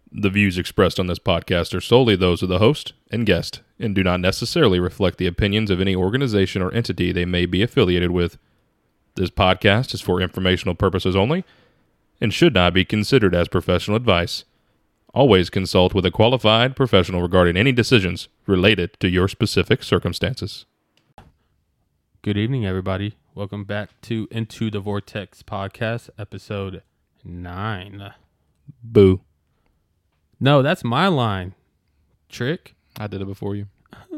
The views expressed on this podcast are solely those of the host and guest and do not necessarily reflect the opinions of any organization or entity they may be affiliated with. This podcast is for informational purposes only and should not be considered as professional advice. Always consult with a qualified professional regarding any decisions related to your specific circumstances. Good evening, everybody. Welcome back to Into the Vortex podcast, episode 9. Boo. No, that's my line. Trick. I did it before you.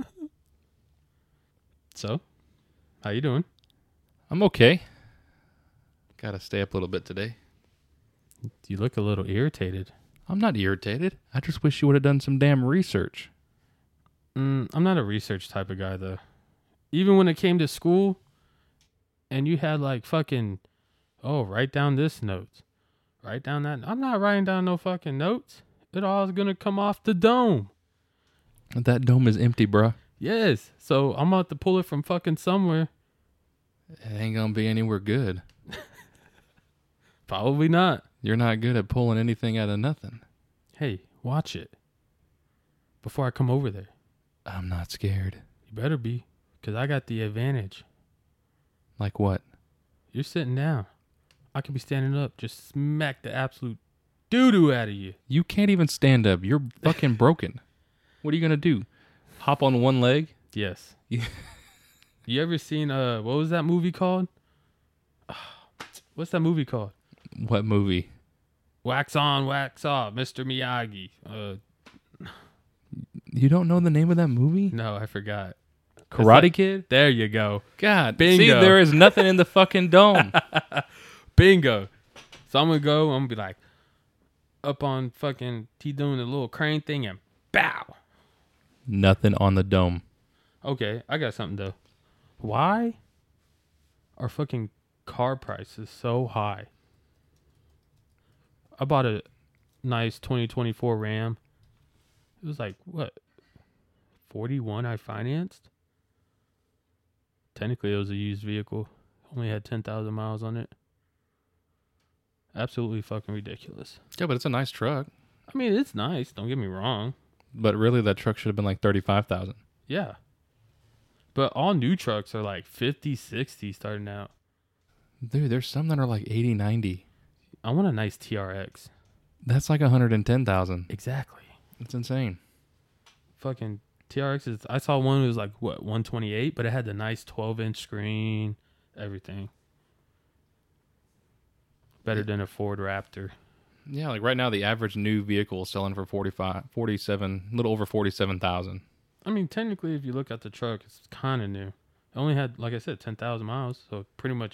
So, how you doing? I'm okay. Gotta stay up a little bit today. You look a little irritated. I'm not irritated. I just wish you would have done some damn research. I'm not a research type of guy, though. Even when it came to school, and you had like fucking, write down this note. Write down that. I'm not writing down no fucking notes. It all is going to come off the dome. That dome is empty, bruh. Yes. So I'm about to pull it from fucking somewhere. It ain't gonna be anywhere good. Probably not. You're not good at pulling anything out of nothing. Hey, watch it. Before I come over there. I'm not scared. You better be. Because I got the advantage. Like what? You're sitting down. I could be standing up. Just smack the absolute doo-doo out of you. You can't even stand up. You're fucking broken. What are you gonna do? Hop on one leg? Yes. You ever seen, what was that movie called? What's that movie called? What movie? Wax on, wax off, Mr. Miyagi. You don't know the name of that movie? No, I forgot. Karate Kid? There you go. God, Bingo. See, there is nothing in the fucking dome. Bingo. So I'm going to go, I'm going to be like, up on fucking, he doing the little crane thing and bow. Nothing on the dome. Okay, I got something though. Why are fucking car prices so high? I bought a nice 2024 Ram. It was like, what, 41 I financed? Technically, it was a used vehicle. Only had 10,000 miles on it. Absolutely fucking ridiculous. Yeah, but it's a nice truck. I mean, it's nice. Don't get me wrong. But really, that truck should have been like $35,000. Yeah. But all new trucks are like 50, 60 starting out. Dude, there's some that are like 80, 90. I want a nice TRX. That's like 110,000. Exactly. It's insane. Fucking TRXs. I saw one that was like, what, 128? But it had the nice 12-inch screen, everything. Better than a Ford Raptor. Yeah, like right now, the average new vehicle is selling for 47, a little over 47,000. I mean, technically, if you look at the truck, it's kind of new. It only had, like I said, 10,000 miles. So pretty much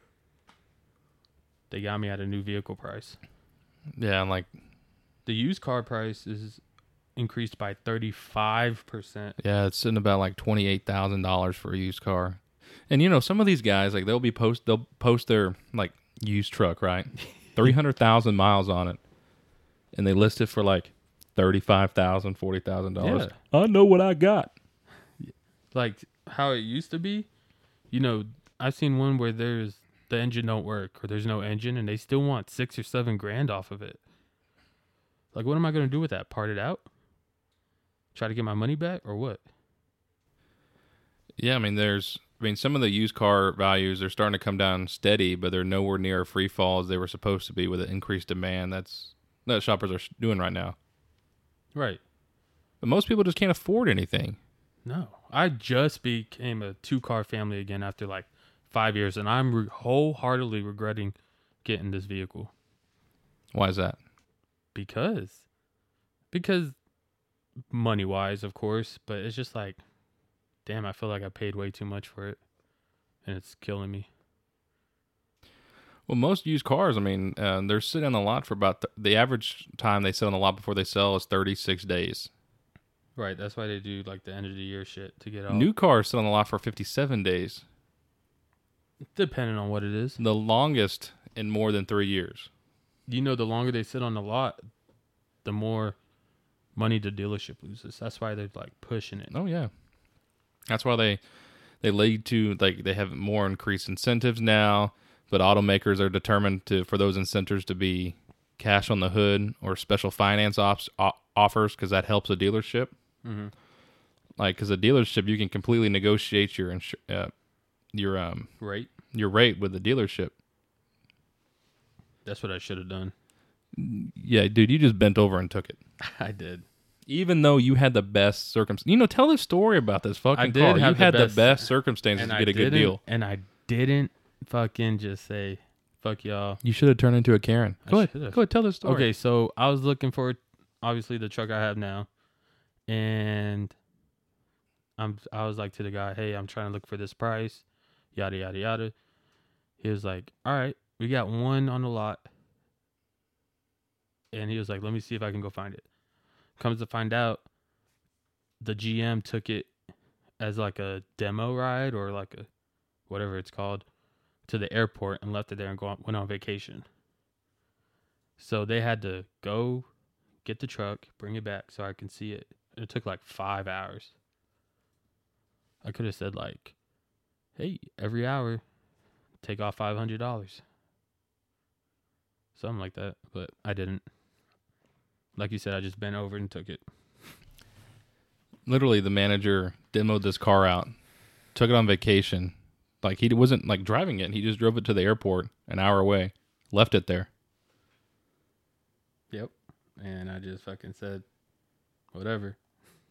they got me at a new vehicle price. Yeah, and like the used car price is increased by 35%. Yeah, it's sitting about like $28,000 for a used car. And you know, some of these guys, like they'll post their like used truck, right? 300,000 miles on it. And they list it for like $35,000, $40,000. Yeah. I know what I got. Like how it used to be. You know, I've seen one where the engine don't work or there's no engine and they still want $6,000 or $7,000 off of it. Like, what am I going to do with that? Part it out? Try to get my money back or what? Yeah, I mean, some of the used car values are starting to come down steady, but they're nowhere near free fall as they were supposed to be with the increased demand that shoppers are doing right now. Right. But most people just can't afford anything. No. I just became a 2-car family again after like 5 years, and I'm wholeheartedly regretting getting this vehicle. Why is that? Because money-wise, of course, but it's just like, damn, I feel like I paid way too much for it, and it's killing me. Well, most used cars, I mean, they're sitting on the lot for about the average time they sit on the lot before they sell is 36 days. Right, that's why they do like the end of the year shit to get out. New cars sit on the lot for 57 days. Depending on what it is. The longest in more than 3 years. You know, the longer they sit on the lot, the more money the dealership loses. That's why they're like pushing it. Oh yeah, that's why they lead to like they have more increased incentives now. But automakers are determined for those incentives to be cash on the hood or special finance offers because that helps a dealership. Mm-hmm. Like, because a dealership, you can completely negotiate your rate with the dealership. That's what I should have done. Yeah, dude, you just bent over and took it. I did. Even though you had the best circumstances. Tell the story about this fucking car. You had the best circumstances to get a good deal. And I didn't fucking just say, fuck y'all. You should have turned into a Karen. Go ahead, tell the story. Okay, so I was looking for, obviously, the truck I have now. And I was like to the guy, hey, I'm trying to look for this price. Yada, yada, yada. He was like, all right, we got one on the lot. And he was like, let me see if I can go find it. Comes to find out, the GM took it as like a demo ride or like a whatever it's called to the airport and left it there and went on vacation. So they had to go get the truck, bring it back so I can see it. And it took like 5 hours. I could have said like, hey, every hour, take off $500. Something like that, but I didn't. Like you said, I just bent over and took it. Literally, the manager demoed this car out, took it on vacation. Like, he wasn't like driving it. He just drove it to the airport an hour away, left it there. Yep. And I just fucking said, whatever.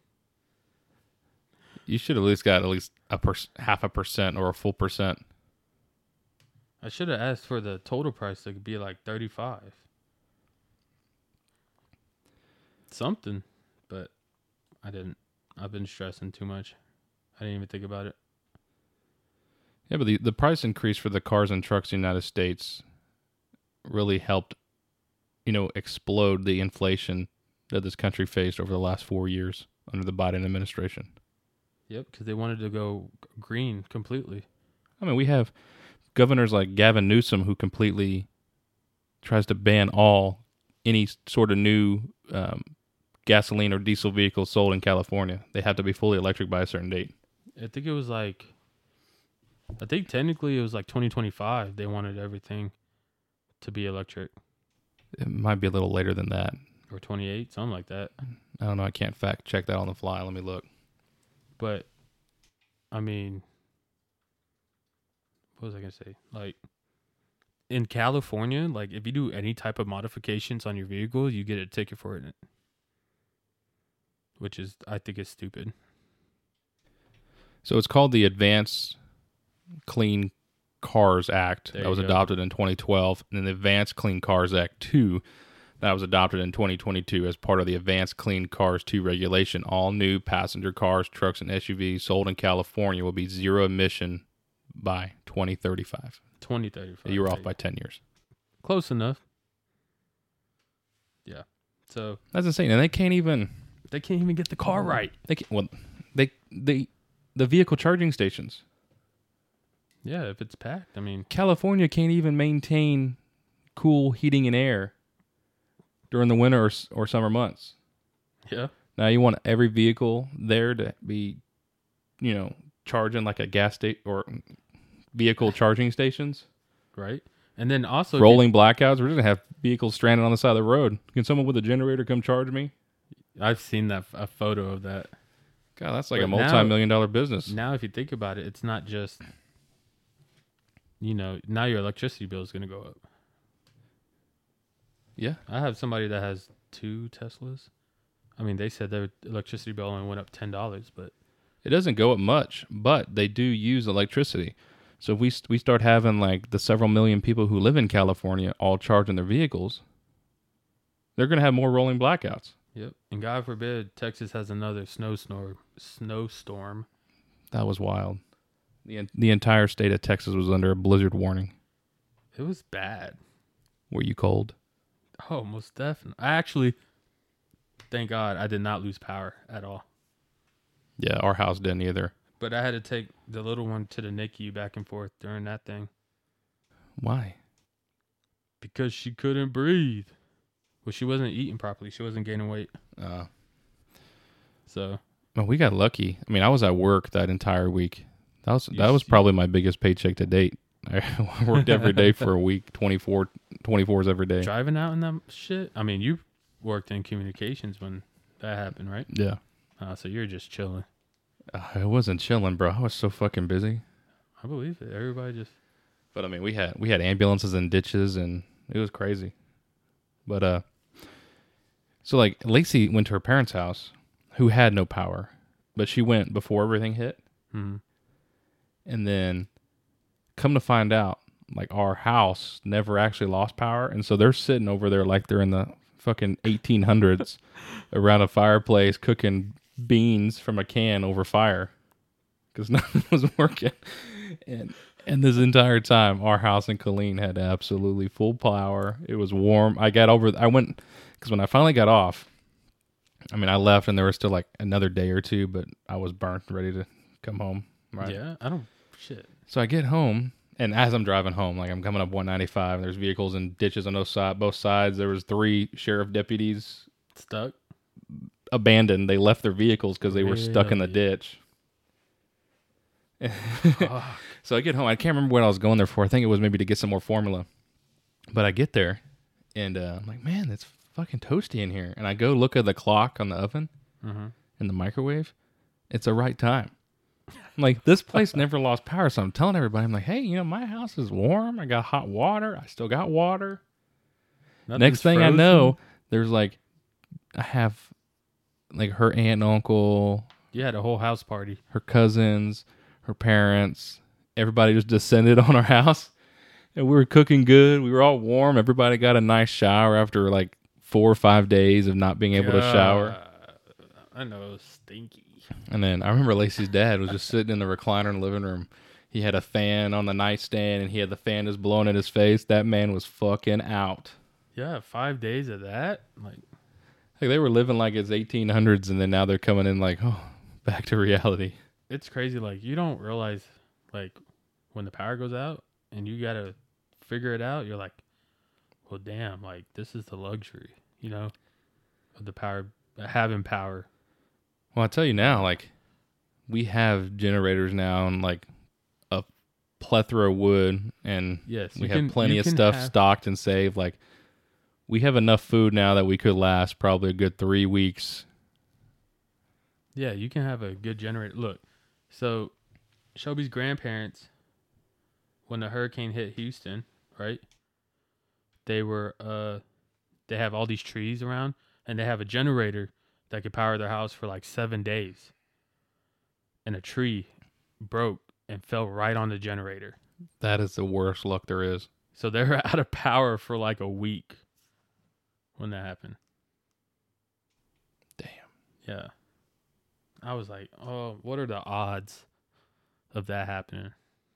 You should at least got at least 0.5% or a full percent. I should have asked for the total price. It could be like 35. Something, but I didn't. I've been stressing too much. I didn't even think about it. Yeah, but the price increase for the cars and trucks in the United States really helped, explode the inflation that this country faced over the last 4 years under the Biden administration. Yep, because they wanted to go green completely. I mean, we have governors like Gavin Newsom who completely tries to ban any sort of new gasoline or diesel vehicles sold in California. They have to be fully electric by a certain date. I think technically it was like 2025. They wanted everything to be electric. It might be a little later than that. Or 28, something like that. I don't know. I can't fact check that on the fly. Let me look. But, I mean, what was I going to say? Like, in California, like, if you do any type of modifications on your vehicle, you get a ticket for it. Which is, I think, is stupid. So it's called the Advanced Clean Cars Act. That was adopted in 2012. And then the Advanced Clean Cars Act 2, that was adopted in 2022 as part of the Advanced Clean Cars 2 regulation. All new passenger cars, trucks, and SUVs sold in California will be zero emission by 2035. 2035. You were off by 10 years. Close enough. Yeah. So that's insane. And they can't even get the car right. The vehicle charging stations. Yeah, if it's packed. I mean, California can't even maintain cool heating and air during the winter or summer months. Yeah. Now you want every vehicle there to be, charging like a gas station or vehicle charging stations. Right. And then also rolling blackouts. We're just gonna have vehicles stranded on the side of the road. Can someone with a generator come charge me? I've seen a photo of that. God, that's like a multi-million-dollar business. Now, if you think about it, it's not just, now your electricity bill is going to go up. Yeah. I have somebody that has 2 Teslas. I mean, they said their electricity bill only went up $10, but it doesn't go up much, but they do use electricity. So if we start having like the several million people who live in California all charging their vehicles, they're going to have more rolling blackouts. Yep. And God forbid Texas has another snowstorm. That was wild. The entire state of Texas was under a blizzard warning. It was bad. Were you cold? Oh, most definitely. I actually, thank God, I did not lose power at all. Yeah, our house didn't either. But I had to take the little one to the NICU back and forth during that thing. Why? Because she couldn't breathe. Well, she wasn't eating properly. She wasn't gaining weight. So. Well, we got lucky. I mean, I was at work that entire week. That was probably my biggest paycheck to date. I worked every day for a week, 24s every day. Driving out in that shit. I mean, you worked in communications when that happened, right? Yeah. So you're just chilling. I wasn't chilling, bro. I was so fucking busy. I believe it. Everybody just. But I mean, we had ambulances and ditches, and it was crazy. But so like Lacey went to her parents' house, who had no power, but she went before everything hit, Mm-hmm. and then come to find out, like our house never actually lost power, and so they're sitting over there like they're in the fucking 1800s around a fireplace cooking beans from a can over fire because nothing was working, and this entire time our house in Colleen had absolutely full power. It was warm. I went because when I finally got off, I mean, I left and there was still like another day or two, but I was burnt, ready to come home. Right. Yeah, I don't. Shit. So I get home, and as I'm driving home, like I'm coming up 195, there's vehicles and ditches on both sides. There was 3 sheriff deputies Stuck. abandoned. They left their vehicles because they were stuck in the ditch. So I get home. I can't remember what I was going there for. I think it was maybe to get some more formula. But I get there, and I'm like, man, it's fucking toasty in here. And I go look at the clock on the oven in the microwave. It's the right time. I'm like, this place never lost power. So I'm telling everybody, I'm like, hey, my house is warm. I got hot water. I still got water. Nothing's Next thing I frozen. know, there's like, I have like her aunt and uncle, You had a whole house party. her cousins, her parents, everybody just descended on our house, and we were cooking good. We were all warm. Everybody got a nice shower after like 4 or 5 days of not being able to shower. I know, it was stinky. And then I remember Lacey's dad was just sitting in the recliner in the living room. He had a fan on the nightstand, and he had the fan just blowing in his face. That man was fucking out. Yeah, 5 days of that. Like They were living like it's 1800s, and then now they're coming in like, oh, back to reality. it's crazy. Like you don't realize, like when the power goes out and you gotta figure it out. You're like, well, damn. Like this is the luxury, of the power, having power. Well, I tell you now, like, we have generators now and like a plethora of wood, and Yes, we have plenty of stuff stocked and saved. Like, we have enough food now that we could last probably a good 3 weeks. Yeah, you can have a good generator. Look, so Shelby's grandparents, when the hurricane hit Houston, right? They have all these trees around, and they have a generator that could power their house for like 7 days. And a tree broke and fell right on the generator. That is the worst luck there is. So they were out of power for like a week when that happened. Damn. Yeah. I was like, oh, what are the odds of that happening?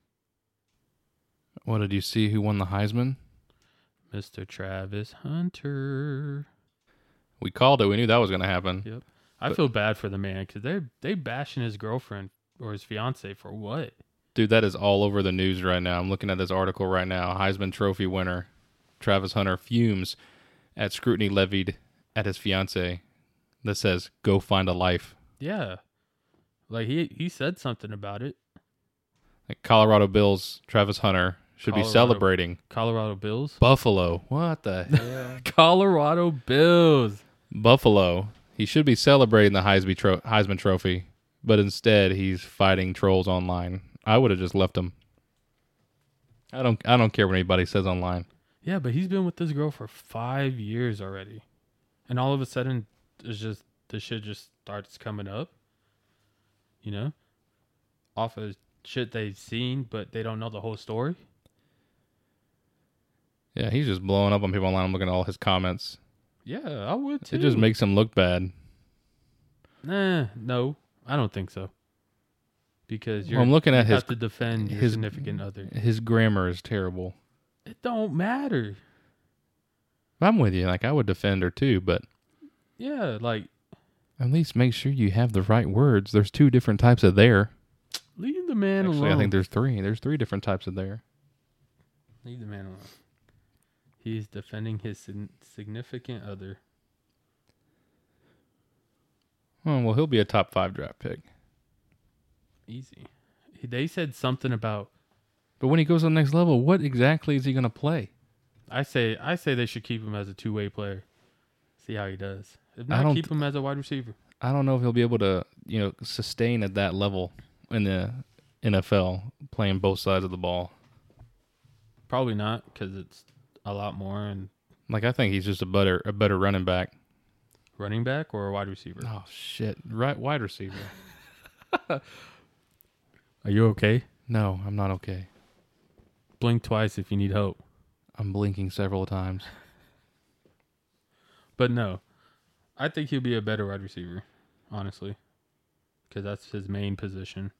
What did you see? Who won the Heisman? Mr. Travis Hunter. We called it. We knew that was going to happen. Yep. I feel bad for the man because they bashing his girlfriend or his fiance for what? Dude, that is all over the news right now. I'm looking at this article right now. Heisman Trophy winner Travis Hunter fumes at scrutiny levied at his fiance that says, go find a life. Yeah. Like he said something about it. Like Colorado Bills Travis Hunter should be celebrating. Colorado Bills? Buffalo. What the hell? Colorado Bills. Buffalo. He should be celebrating the Heisman Trophy, but instead he's fighting trolls online. I would have just left him. I don't care what anybody says online. Yeah, but he's been with this girl for 5 years already. And all of a sudden the shit just starts coming up. Off of shit they've seen, but they don't know the whole story. Yeah, he's just blowing up on people online. I'm looking at all his comments. Yeah, I would too. It just makes him look bad. No, I don't think so. Because I'm looking at you his have to defend your significant other. His grammar is terrible. It don't matter. I'm with you. Like, I would defend her too, but Yeah, like at least make sure you have the right words. There's 2 different types of there. leave the man Actually, alone. I think there's 3. There's 3 different types of there. Leave the man alone. He's defending his significant other. Oh, well, he'll be a top 5 draft pick. Easy. They said something about But when he goes to the next level, what exactly is he going to play? I say they should keep him as a two-way player. See how he does. If I not, don't- keep him as a wide receiver. I don't know if he'll be able to, sustain at that level in the NFL, playing both sides of the ball. Probably not, because it's a lot more. And Like, I think he's just a better running back. running back or a wide receiver. Oh, shit. Right, wide receiver. Are you okay? No, I'm not okay. Blink twice if you need hope. I'm blinking several times. But no, I think he'll be a better wide receiver, honestly, because that's his main position.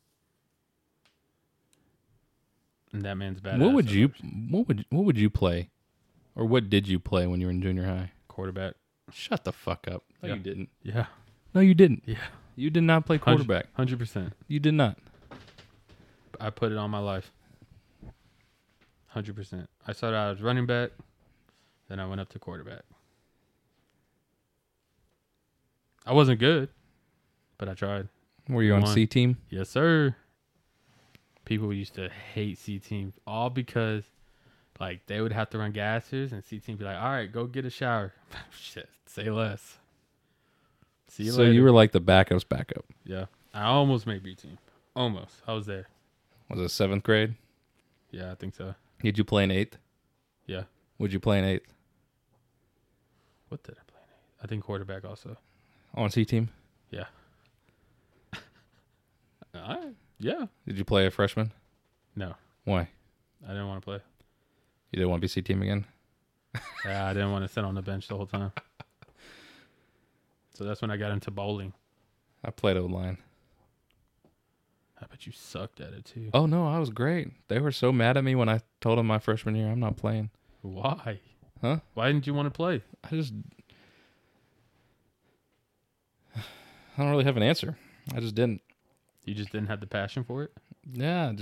And that man's badass. What would you play? Or what did you play when you were in junior high? Quarterback. Shut the fuck up. No, Yeah. you didn't. Yeah. No, you didn't. Yeah. You did not play quarterback. 100%. You did not. I put it on my life. 100%. I started out as running back, then I went up to quarterback. I wasn't good, but I tried. Were you on Won. C team? Yes, sir. People used to hate C team all because, like, they would have to run gassers, and C team be like, "All right, go get a shower." Shit, say less. See you So later. you were like the backup's backup. Yeah, I almost made B team. Almost. I was there. Was it 7th grade? Yeah, I think so. Did you play in 8th? Yeah. Would you play in 8th? What did I play? I think quarterback also. On C team? Yeah. All right. Yeah. Did you play a freshman? No, Why? I didn't want to play. You didn't want to be C team again? Yeah, I didn't want to sit on the bench the whole time. So that's when I got into bowling. I played O-line. I bet you sucked at it too. Oh, no, I was great. They were so mad at me when I told them my freshman year I'm not playing. Why? Huh? Why didn't you want to play? I don't really have an answer. I just didn't. You just didn't have the passion for it? Yeah,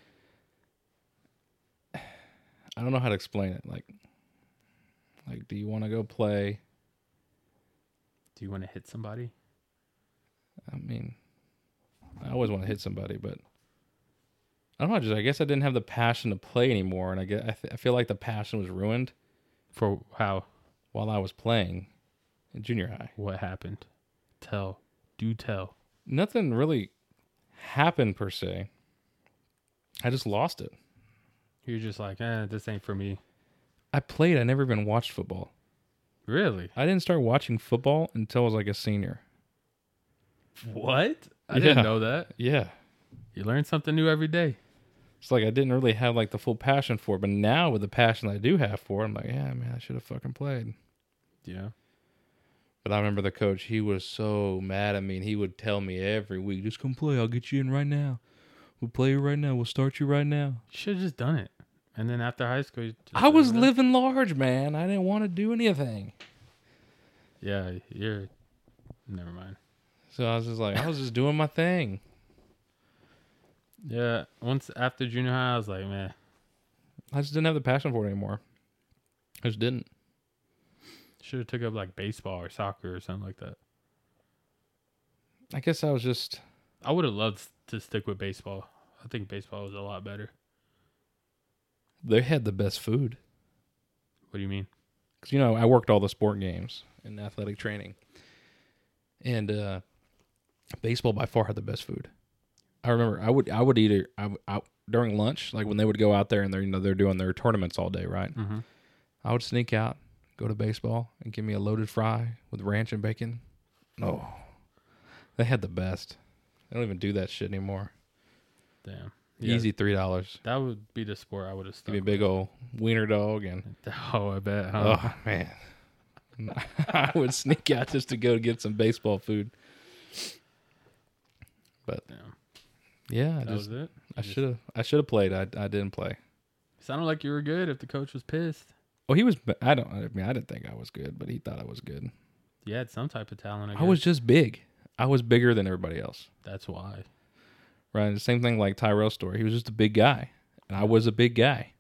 I don't know how to explain it. Like, do you want to go play? Do you want to hit somebody? I mean, I always want to hit somebody, but I don't know. I guess I didn't have the passion to play anymore, and I feel like the passion was ruined For how? while I was playing in junior high. What happened? Tell. Do tell. Nothing really happened per se. I just lost it. You're just like, this ain't for me. I played. I never even watched football. Really? I didn't start watching football until I was like a senior. What? I Yeah. didn't know that. Yeah. You learn something new every day. It's like I didn't really have like the full passion for it, but now with the passion I do have for it, I'm like, yeah, man, I should have fucking played. Yeah. But I remember the coach, he was so mad at me, and he would tell me every week, just come play, I'll get you in right now. We'll play you right now, we'll start you right now. You should have just done it. And then after high school, you just I was did it. living large, man. I didn't want to do anything. Yeah, you're. Never mind. So I was just doing my thing. Yeah, once after junior high, I was like, man, I just didn't have the passion for it anymore. I just didn't. should have took up like baseball or soccer or something like that. I guess I was just... I would have loved to stick with baseball. I think baseball was a lot better. They had the best food. What do you mean? Because, I worked all the sport games and athletic training. And baseball by far had the best food. I remember I would eat it during lunch, like when they would go out there and they're doing their tournaments all day, right? Mm-hmm. I would sneak out, go to baseball, and give me a loaded fry with ranch and bacon. Oh, they had the best. They don't even do that shit anymore. Damn. Yeah, Easy $3. that would be the sport I would have Give stuck me a big old wiener dog and... with. Oh, I bet. Huh? Oh, man. I would sneak out just to go get some baseball food. But Damn. yeah, That was it? I should have played. I didn't play. Sounded like you were good if the coach was pissed. Oh, he was. I didn't think I was good, but he thought I was good. You had some type of talent, I guess. I was just big. I was bigger than everybody else. That's why. Right. The same thing like Tyrell's story. He was just a big guy, and I was a big guy.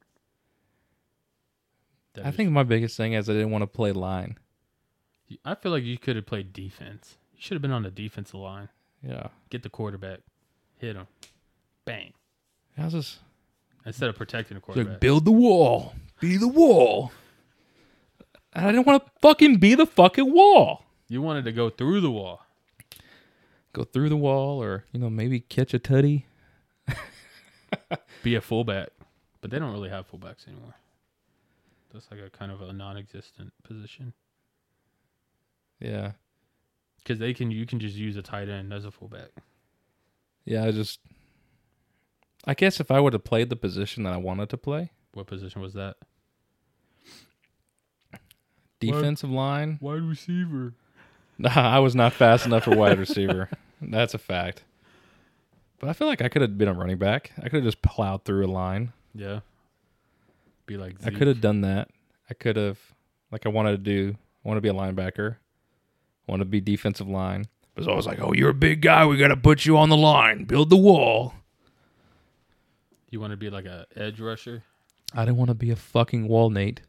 That I is- think my biggest thing is I didn't want to play line. I feel like you could have played defense. You should have been on the defensive line. Yeah. Get the quarterback. Hit him. Bang. I was just. instead of protecting the It's quarterback. like, build the wall. Be the wall. And I didn't want to fucking be the fucking wall. You wanted to go through the wall. Go through the wall or, maybe catch a tutty. Be a fullback. But they don't really have fullbacks anymore. That's like a kind of a non-existent position. Yeah. Because you can just use a tight end as a fullback. Yeah, I guess if I would have played the position that I wanted to play. What position was that? Defensive line. Wide receiver. Nah, I was not fast enough for wide receiver. That's a fact. But I feel like I could have been a running back. I could have just plowed through a line. Yeah. Be like I Zeke. could have done that. I could have, like I wanted to do. I want to be a linebacker. I want to be defensive line. But it's always like, oh, you're a big guy. We got to put you on the line. Build the wall. You want to be like a edge rusher? I didn't want to be a fucking wall, Nate.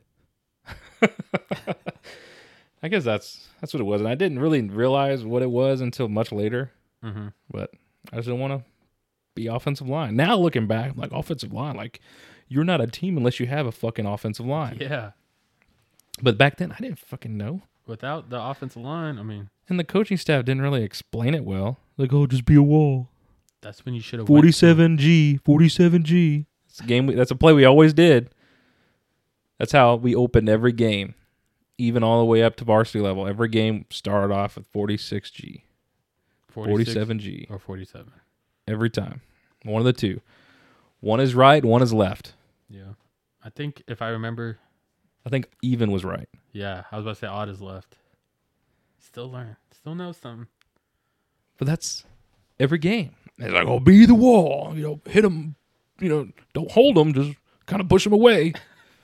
I guess that's what it was. And I didn't really realize what it was until much later. Mm-hmm. But I just didn't want to be offensive line. Now looking back, I'm like, offensive line, like, you're not a team unless you have a fucking offensive line. Yeah. But back then, I didn't fucking know. Without the offensive line, I mean, And the coaching staff didn't really explain it well. Like, oh, just be a wall. that's when you should have 47G, 47G. It's a game. That's a play we always did. That's how we opened every game, even all the way up to varsity level. Every game started off with 46G, 47G. or 47. Every time. One of the two. One is right, one is left. Yeah. I think if I remember, I think even was right. yeah, I was about to say odd is left. Still learn. Still know something. But that's every game. It's like, oh, be the wall. Hit them. Don't hold them. Just kind of push them away.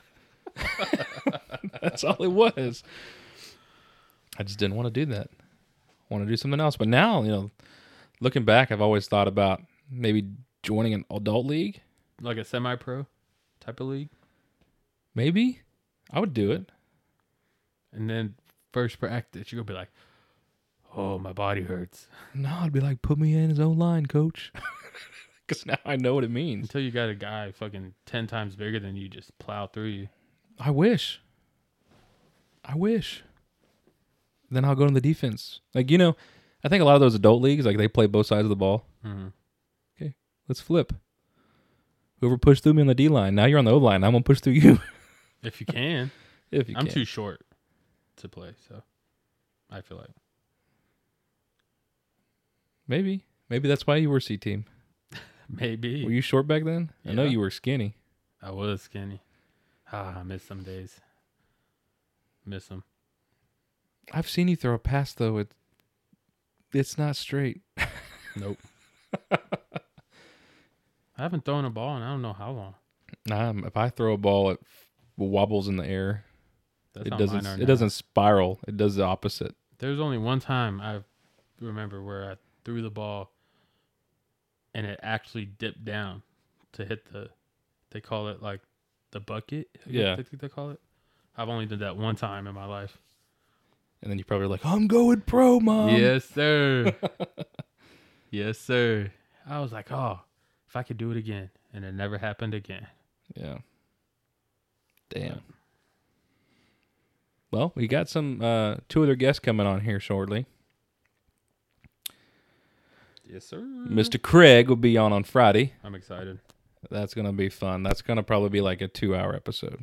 That's all it was. I just didn't want to do that. I want to do something else. But now, looking back, I've always thought about maybe joining an adult league. Like a semi-pro type of league. Maybe. I would do it. And then first practice, you're going to be like, oh, my body hurts. No, I'd be like, put me in his own line, coach. Because now I know what it means. Until you got a guy fucking 10 times bigger than you just plow through you. I wish. Then I'll go to the defense. Like, I think a lot of those adult leagues, like, they play both sides of the ball. Mm-hmm. Okay, let's flip. Whoever pushed through me on the D line, now you're on the O line. I'm going to push through you. If you can. If you I'm can. too short to play, so I feel like. Maybe that's why you were C team. Maybe. Were you short back then? I know Yeah. you were skinny. I was skinny. I miss some days. Miss them. I've seen you throw a pass, though. It's not straight. Nope. I haven't thrown a ball in I don't know how long. If I throw a ball, it wobbles in the air. That's It how doesn't. mine are It now. doesn't spiral. It does the opposite. There's only one time I remember where I threw the ball and it actually dipped down to hit they call it like the bucket. Yeah. I think they call it. I've only did that one time in my life. And then you're probably like, I'm going pro, Mom. Yes, sir. Yes, sir. I was like, oh, if I could do it again. And it never happened again. Yeah. Damn. Well, we got some two other guests coming on here shortly. Yes, sir. Mr. Craig will be on Friday. I'm excited. That's going to be fun. That's going to probably be like a 2-hour episode.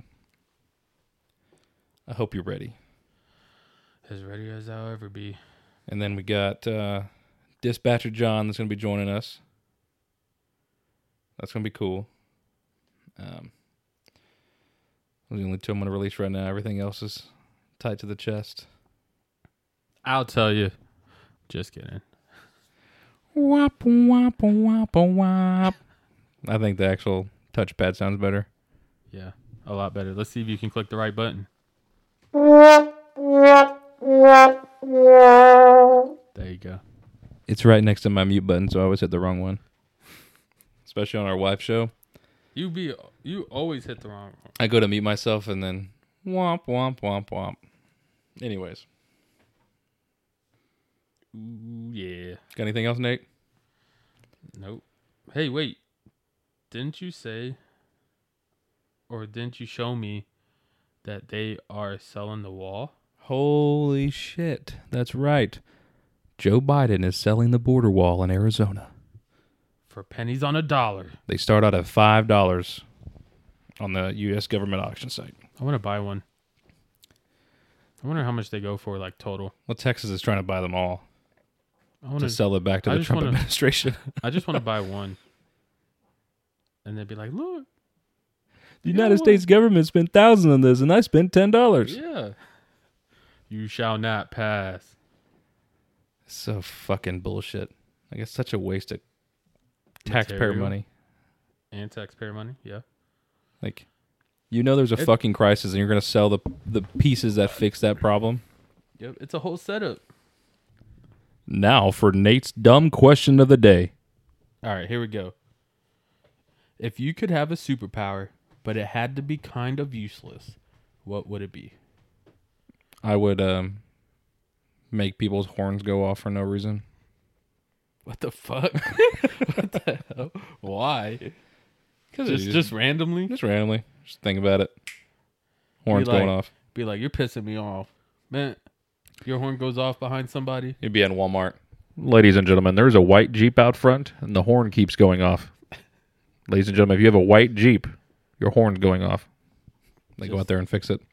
I hope you're ready. As ready as I'll ever be. And then we got Dispatcher John that's going to be joining us. That's going to be cool. Those are the only two I'm going to release right now. Everything else is tight to the chest. I'll tell you. Just kidding. Wop, wop, wop, wop. I think the actual touchpad sounds better. Yeah, a lot better. Let's see if you can click the right button. There you go. It's right next to my mute button, so I always hit the wrong one. Especially on our wife show. You always hit the wrong one. I go to mute myself and then womp, womp, womp, womp. Anyways. Ooh, yeah. Got anything else, Nate? Nope. Hey, wait. Didn't you say or didn't you show me that they are selling the wall? Holy shit. That's right. Joe Biden is selling the border wall in Arizona. For pennies on a dollar. They start out at $5 on the U.S. government auction site. I want to buy one. I wonder how much they go for, like, total. Well, Texas is trying to buy them all I want to sell it back to the Trump administration. I just want to buy one. And they'd be like, look. The United States government spent thousands on this, and I spent $10. Yeah. You shall not pass. So fucking bullshit. Like, it's such a waste of taxpayer Material. money. And taxpayer money, yeah. Like, you know there's a fucking crisis, and you're going to sell the pieces that fix that problem? Yep, it's a whole setup. Now for Nate's dumb question of the day. All right, here we go. If you could have a superpower, but it had to be kind of useless, what would it be? I would make people's horns go off for no reason. What the fuck? What the hell? Why? Because Just randomly? Just randomly. Just think about it. Horns going off. Be like, you're pissing me off. Man, your horn goes off behind somebody. You'd be in Walmart. Ladies and gentlemen, there's a white Jeep out front, and the horn keeps going off. Ladies and gentlemen, if you have a white Jeep, your horn's going off. They go out there and fix it.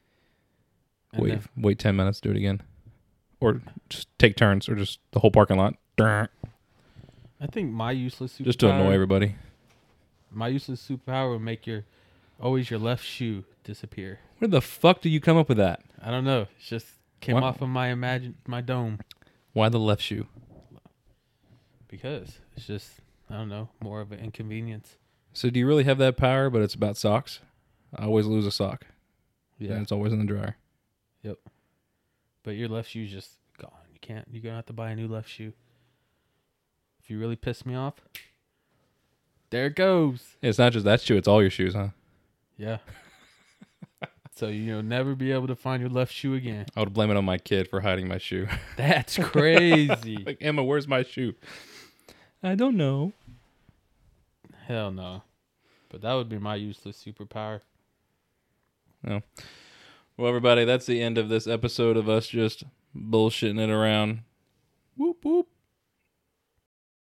Wait 10 minutes, do it again. Or just take turns, or just the whole parking lot. I think my useless superpower... Just to annoy everybody. My useless superpower would make your left shoe disappear. Where the fuck do you come up with that? I don't know. It's just came off of my dome. Why the left shoe? Because it's just, I don't know, more of an inconvenience. So do you really have that power, but it's about socks? I always lose a sock. Yeah. And it's always in the dryer. Yep. But your left shoe's just gone. You're going to have to buy a new left shoe. If you really piss me off, there it goes. It's not just that shoe, it's all your shoes, huh? Yeah. So you'll never be able to find your left shoe again. I would blame it on my kid for hiding my shoe. That's crazy. Like, Emma, where's my shoe? I don't know. Hell no. But that would be my useless superpower. No. Well, everybody, that's the end of this episode of us just bullshitting it around. Whoop, whoop.